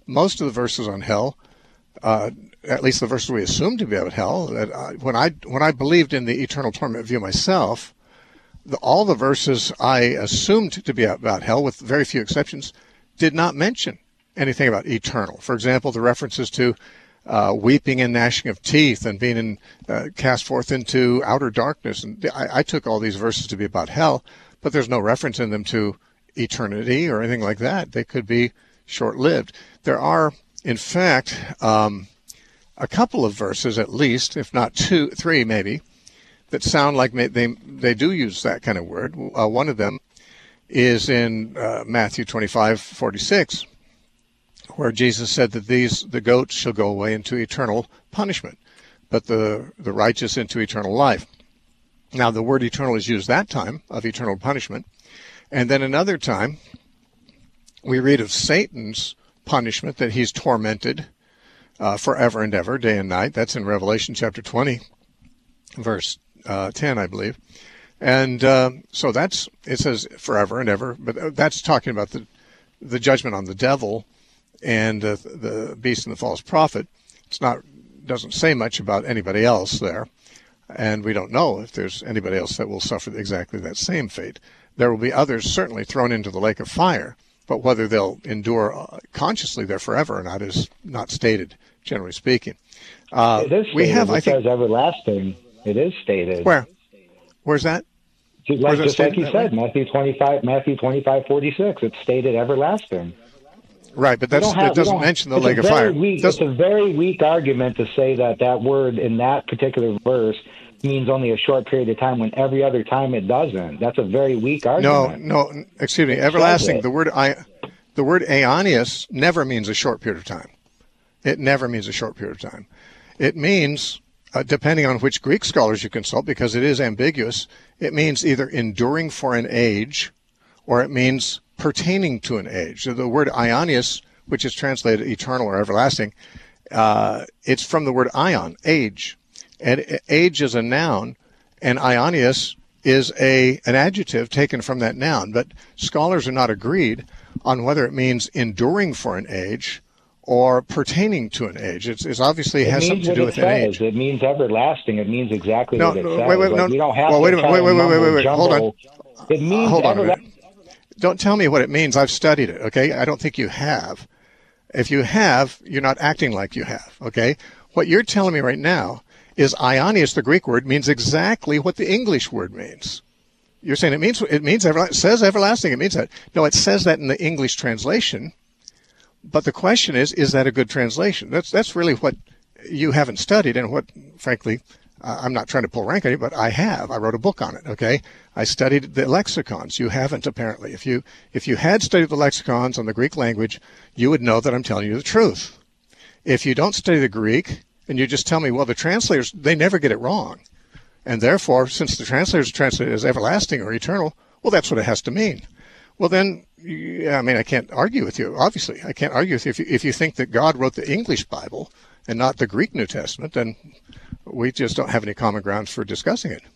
most of the verses on hell, uh, at least the verses we assume to be about hell, that uh, when I when I believed in the eternal torment view myself, the, all the verses I assumed to be about hell, with very few exceptions, did not mention anything about eternal. For example, the references to uh, weeping and gnashing of teeth and being in, uh, cast forth into outer darkness. And I, I took all these verses to be about hell, but there's no reference in them to eternity or anything like that. They could be short-lived. There are, in fact, um, a couple of verses at least, if not two, three maybe, that sound like they they do use that kind of word. Uh, one of them is in uh, Matthew twenty-five forty-six, where Jesus said that these the goats shall go away into eternal punishment, but the the righteous into eternal life. Now, the word eternal is used that time, of eternal punishment. And then another time, we read of Satan's punishment, that he's tormented uh, forever and ever, day and night. That's in Revelation chapter twenty, verse uh, ten, I believe. And uh, so that's, it says forever and ever, but that's talking about the the judgment on the devil and uh, the beast and the false prophet. It's not, doesn't say much about anybody else there. And we don't know if there's anybody else that will suffer exactly that same fate. There will be others certainly thrown into the lake of fire, but whether they'll endure consciously there forever or not is not stated, generally speaking. Uh, it is stated. We have, it I think, says everlasting. It is stated. Where? Where's that? Like, Where's just that like you that said, way? Matthew twenty-five, Matthew twenty-five forty-six. It's stated everlasting. Right, but that's, have, that doesn't mention the it's lake a of fire. Weak, it's a very weak argument to say that that word in that particular verse means only a short period of time when every other time it doesn't. That's a very weak argument. No, no, excuse me. It Everlasting, it. the word I, the word aeonius never means a short period of time. It never means a short period of time. It means, uh, depending on which Greek scholars you consult, because it is ambiguous, it means either enduring for an age, or it means pertaining to an age. So the word aeonius, which is translated eternal or everlasting, uh, it's from the word aion, age. And age is a noun, and aeonius is a an adjective taken from that noun. But scholars are not agreed on whether it means enduring for an age or pertaining to an age. It's, it's obviously it has something to do with an age. It means everlasting. It means exactly no, what it no, says. Wait, wait, like, no, we don't have well, to wait a minute. Wait, wait, wait, wait, wait, wait. Hold on. It means uh, hold on everla- a minute. Don't tell me what it means. I've studied it, okay? I don't think you have. If you have, you're not acting like you have, okay? What you're telling me right now is aeonius, the Greek word, means exactly what the English word means. You're saying it means it means everla- it says everlasting. It means that. No, it says that in the English translation. But the question is, is that a good translation? That's that's really what you haven't studied, and what, frankly, uh, I'm not trying to pull rank on you, but I have. I wrote a book on it. Okay, I studied the lexicons. You haven't, apparently. If you if you had studied the lexicons on the Greek language, you would know that I'm telling you the truth. If you don't study the Greek, and you just tell me, well, the translators, they never get it wrong. And therefore, since the translators translate it as everlasting or eternal, well, that's what it has to mean. Well, then, yeah, I mean, I can't argue with you, obviously. I can't argue with you. If you, if you think that God wrote the English Bible and not the Greek New Testament, then we just don't have any common grounds for discussing it.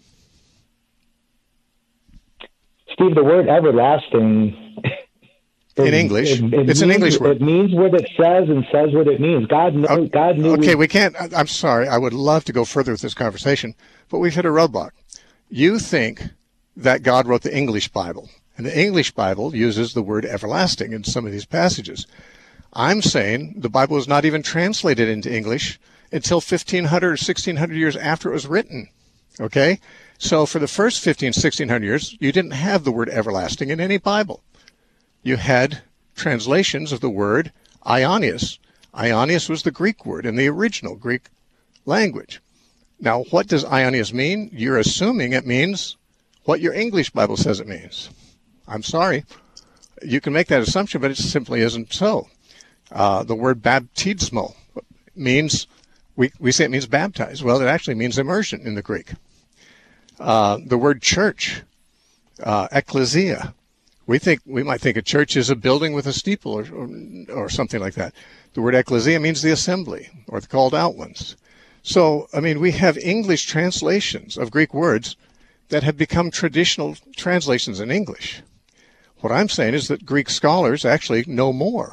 Steve, the word everlasting... In English, it, it it's means, an English word. It means what it says and says what it means. God, knew, okay, God knew. Okay, we, we can't. I'm sorry. I would love to go further with this conversation, but we've hit a roadblock. You think that God wrote the English Bible, and the English Bible uses the word everlasting in some of these passages. I'm saying the Bible was not even translated into English until fifteen hundred or sixteen hundred years after it was written. Okay? So for the first fifteen, sixteen hundred years, you didn't have the word everlasting in any Bible. You had translations of the word Ionius. Ionius was the Greek word in the original Greek language. Now, what does Ionius mean? You're assuming it means what your English Bible says it means. I'm sorry. You can make that assumption, but it simply isn't so. Uh, the word baptismo means, we, we say it means baptize. Well, it actually means immersion in the Greek. Uh, the word church, uh, ecclesia, We think we might think a church is a building with a steeple or, or or something like that. The word ecclesia means the assembly or the called out ones. So, I mean, we have English translations of Greek words that have become traditional translations in English. What I'm saying is that Greek scholars actually know more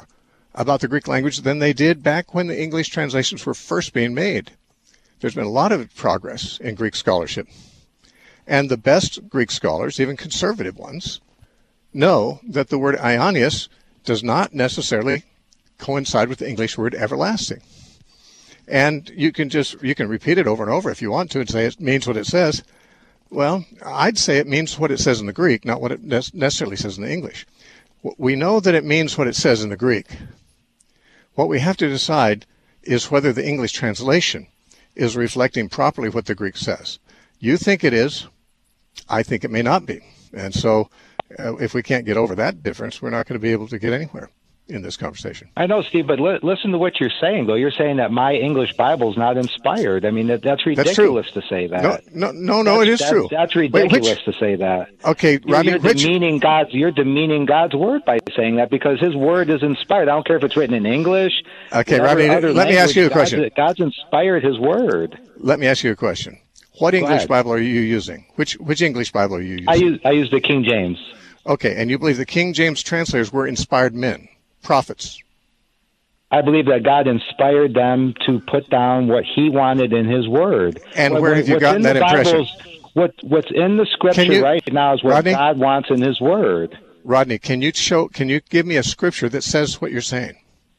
about the Greek language than they did back when the English translations were first being made. There's been a lot of progress in Greek scholarship. And the best Greek scholars, even conservative ones, know that the word aionios does not necessarily coincide with the English word everlasting. And you can just, you can repeat it over and over if you want to and say it means what it says. Well, I'd say it means what it says in the Greek, not what it necessarily says in the English. We know that it means what it says in the Greek. What we have to decide is whether the English translation is reflecting properly what the Greek says. You think it is. I think it may not be. And so uh, if we can't get over that difference, we're not going to be able to get anywhere in this conversation. I know, Steve, but li- listen to what you're saying, though. You're saying that my English Bible is not inspired. I mean, that, that's ridiculous that's to say that. No, no, no, no it is that's, true. That's ridiculous Wait, which, to say that. Okay, Rodney, you're which, demeaning God's. You're demeaning God's word by saying that because His word is inspired. I don't care if it's written in English. Okay, whatever, Rodney, let language, me ask you a question. God's, God's inspired His word. Let me ask you a question. What Go English ahead. Bible are you using? Which which English Bible are you using? I use I use the King James. Okay, and you believe the King James translators were inspired men, prophets? I believe that God inspired them to put down what He wanted in His Word. And what, where have you what's gotten in that the impression? Bible's, what What's in the Scripture you, right now is what Rodney? God wants in His Word. Rodney, can you show? Can you give me a scripture that says what you're saying?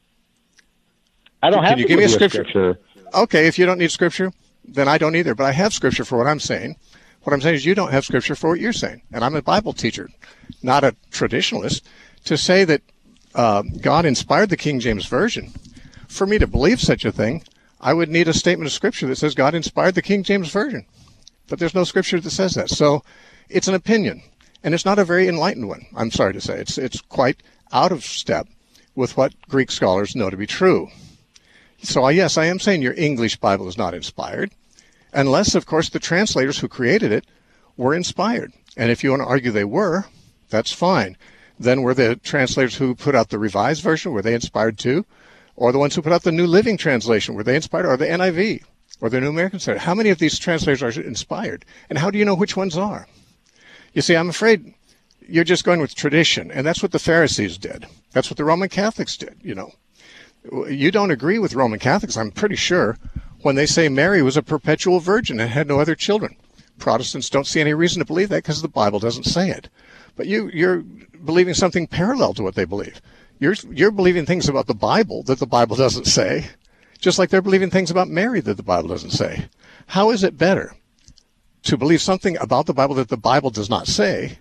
I don't Can have you to give me a you scripture? scripture. Okay, if you don't need scripture, then I don't either. But I have scripture for what I'm saying. What I'm saying is you don't have scripture for what you're saying. And I'm a Bible teacher, not a traditionalist. To say that uh, God inspired the King James Version, for me to believe such a thing, I would need a statement of scripture that says God inspired the King James Version. But there's no scripture that says that. So it's an opinion. And it's not a very enlightened one, I'm sorry to say. It's, it's quite out of step with what Greek scholars know to be true. So, yes, I am saying your English Bible is not inspired, unless, of course, the translators who created it were inspired. And if you want to argue they were, that's fine. Then were the translators who put out the Revised Version, were they inspired too? Or the ones who put out the New Living Translation, were they inspired? Or the N I V? Or the New American Standard? How many of these translators are inspired? And how do you know which ones are? You see, I'm afraid you're just going with tradition, and that's what the Pharisees did. That's what the Roman Catholics did, you know. You don't agree with Roman Catholics, I'm pretty sure, when they say Mary was a perpetual virgin and had no other children. Protestants don't see any reason to believe that because the Bible doesn't say it. But you, you're believing something parallel to what they believe. You're, you're believing things about the Bible that the Bible doesn't say, just like they're believing things about Mary that the Bible doesn't say. How is it better to believe something about the Bible that the Bible does not say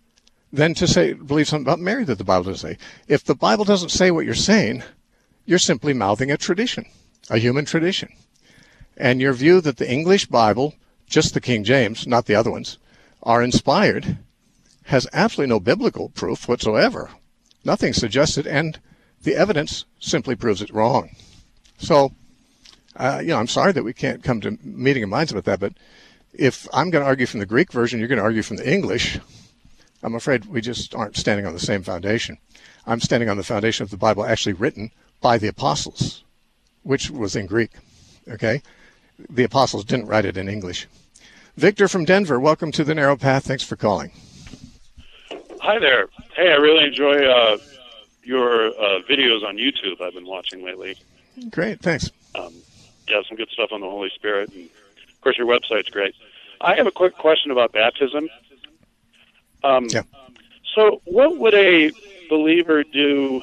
than to say believe something about Mary that the Bible doesn't say? If the Bible doesn't say what you're saying, you're simply mouthing a tradition, a human tradition. And your view that the English Bible, just the King James, not the other ones, are inspired has absolutely no biblical proof whatsoever. Nothing suggested, and the evidence simply proves it wrong. So, uh, you know, I'm sorry that we can't come to meeting of minds about that, but if I'm going to argue from the Greek version, you're going to argue from the English, I'm afraid we just aren't standing on the same foundation. I'm standing on the foundation of the Bible actually written by the apostles, which was in Greek, okay? The apostles didn't write it in English. Victor from Denver, welcome to The Narrow Path. Thanks for calling. Hi there. Hey, I really enjoy uh, your uh, videos on YouTube I've been watching lately. Great, thanks. Um, yeah, some good stuff on the Holy Spirit. And, of course, your website's great. I have a quick question about baptism. Um, yeah. So what would a believer do,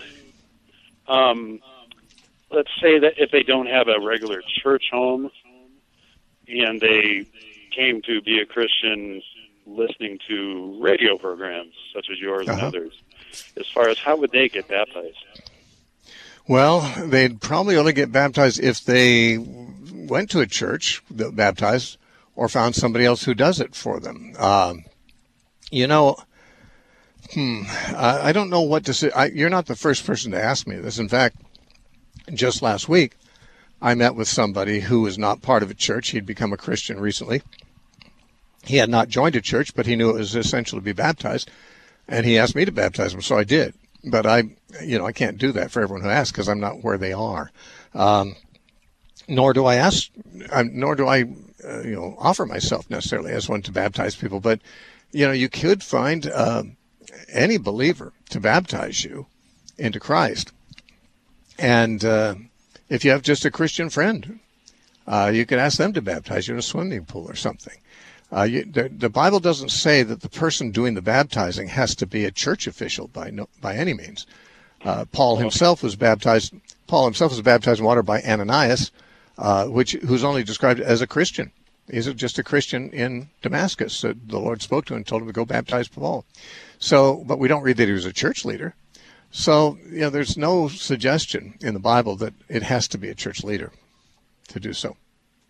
um, let's say that if they don't have a regular church home and they came to be a Christian listening to radio programs such as yours uh-huh. and others, as far as how would they get baptized? Well, they'd probably only get baptized if they went to a church that baptized or found somebody else who does it for them. Um, you know, hmm, I, I don't know what to say. I, you're not the first person to ask me this. In fact, just last week, I met with somebody who was not part of a church. He'd become a Christian recently. He had not joined a church, but he knew it was essential to be baptized, and he asked me to baptize him, so I did. But I, you know, I can't do that for everyone who asks because I'm not where they are. Um, nor do I ask, um, nor do I, uh, you know, offer myself necessarily as one to baptize people. But, you know, you could find uh, any believer to baptize you into Christ. And uh, if you have just a Christian friend, uh, you can ask them to baptize you in a swimming pool or something. Uh, you, the, the Bible doesn't say that the person doing the baptizing has to be a church official by no, by any means. Uh, Paul himself was baptized. Paul himself was baptized in water by Ananias, uh, which who's only described as a Christian. He's just a Christian in Damascus. So the Lord spoke to him and told him to go baptize Paul. So, but we don't read that he was a church leader. So, you know, there's no suggestion in the Bible that it has to be a church leader to do so.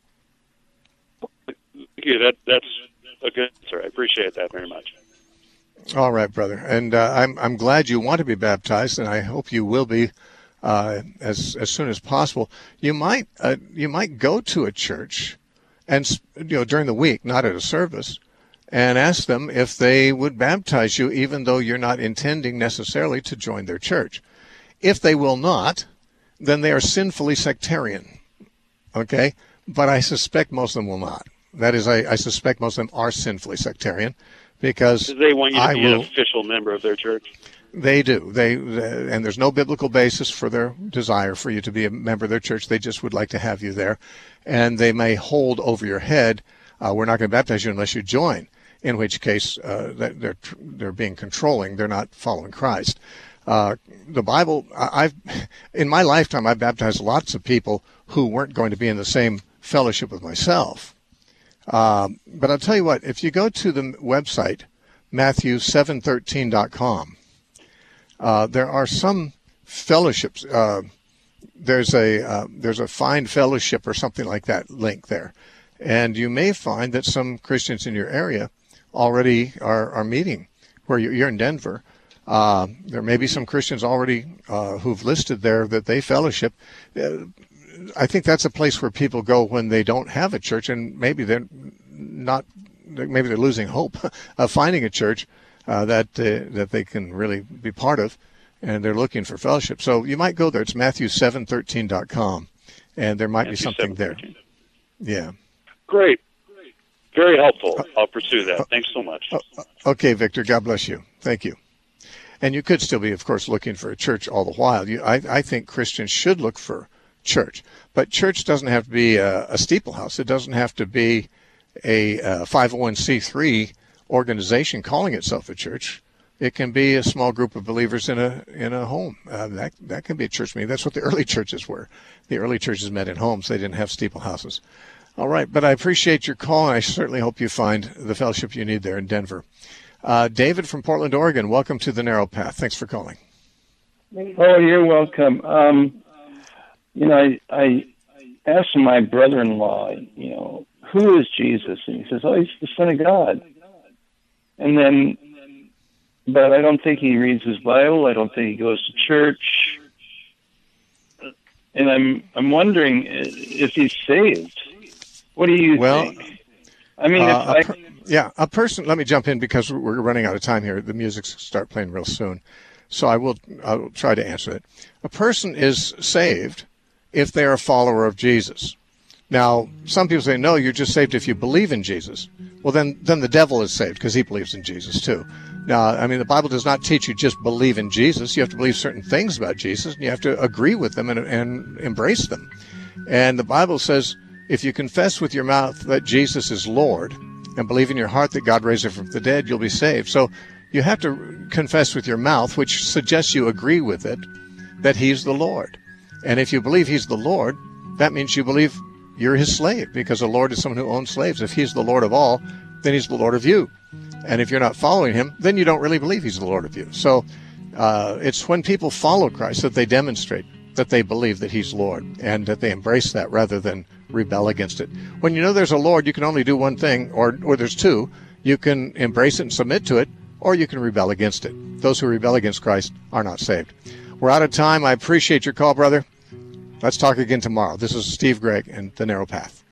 Thank you. That, that's a good answer. I appreciate that very much. All right, brother. And uh, I'm I'm glad you want to be baptized, and I hope you will be uh, as as soon as possible. You might uh, you might go to a church, and you know during the week, not at a service, and ask them if they would baptize you, even though you're not intending necessarily to join their church. If they will not, then they are sinfully sectarian. Okay, but I suspect most of them will not. That is, I, I suspect most of them are sinfully sectarian, because they want you to I be will, an official member of their church. They do. They, they and there's no biblical basis for their desire for you to be a member of their church. They just would like to have you there, and they may hold over your head, uh, "We're not going to baptize you unless you join." In which case, uh, they're they're being controlling. They're not following Christ. Uh, the Bible. I've in my lifetime, I've baptized lots of people who weren't going to be in the same fellowship with myself. Um, but I'll tell you what, if you go to the website, Matthew seven thirteen dot com, uh, there are some fellowships. Uh, there's a uh, there's a Find Fellowship or something like that link there. And you may find that some Christians in your area already are, are meeting where you're, you're in Denver. Uh, there may be some Christians already uh, who've listed there that they fellowship. Uh, I think that's a place where people go when they don't have a church, and maybe they're not, maybe they're losing hope of finding a church uh, that uh, that they can really be part of, and they're looking for fellowship. So you might go there. It's Matthew seven thirteen dot com, and there might Matthew be something there. Yeah. Great. Very helpful. I'll pursue that. Thanks so much. Okay, Victor. God bless you. Thank you. And you could still be, of course, looking for a church all the while. You, I, I think Christians should look for church. But church doesn't have to be a, a steeple house. It doesn't have to be a, a five oh one c three organization calling itself a church. It can be a small group of believers in a in a home. Uh, that that can be a church meeting. That's what the early churches were. The early churches met in homes. They didn't have steeple houses. All right, but I appreciate your call, and I certainly hope you find the fellowship you need there in Denver. Uh, David from Portland, Oregon, welcome to the Narrow Path. Thanks for calling. Oh, you're welcome. Um, you know, I, I asked my brother-in-law, you know, who is Jesus? And he says, oh, he's the Son of God. And then, but I don't think he reads his Bible. I don't think he goes to church. And I'm I'm wondering if he's saved. What do you well, think? I mean, uh, if a I... per- yeah, a person, let me jump in because we're running out of time here. The music's start playing real soon. So I will I'll try to answer it. A person is saved if they are a follower of Jesus. Now, some people say, no, you're just saved if you believe in Jesus. Well, then, then the devil is saved because he believes in Jesus too. Now, I mean, the Bible does not teach you just believe in Jesus. You have to believe certain things about Jesus, and you have to agree with them and, and embrace them. And the Bible says, if you confess with your mouth that Jesus is Lord and believe in your heart that God raised him from the dead, you'll be saved. So you have to confess with your mouth, which suggests you agree with it, that he's the Lord. And if you believe he's the Lord, that means you believe you're his slave, because a Lord is someone who owns slaves. If he's the Lord of all, then he's the Lord of you. And if you're not following him, then you don't really believe he's the Lord of you. So uh, it's when people follow Christ that they demonstrate that they believe that he's Lord, and that they embrace that rather than rebel against it. When you know there's a Lord, you can only do one thing, or, or there's two. You can embrace it and submit to it, or you can rebel against it. Those who rebel against Christ are not saved. We're out of time. I appreciate your call, brother. Let's talk again tomorrow. This is Steve Gregg and The Narrow Path.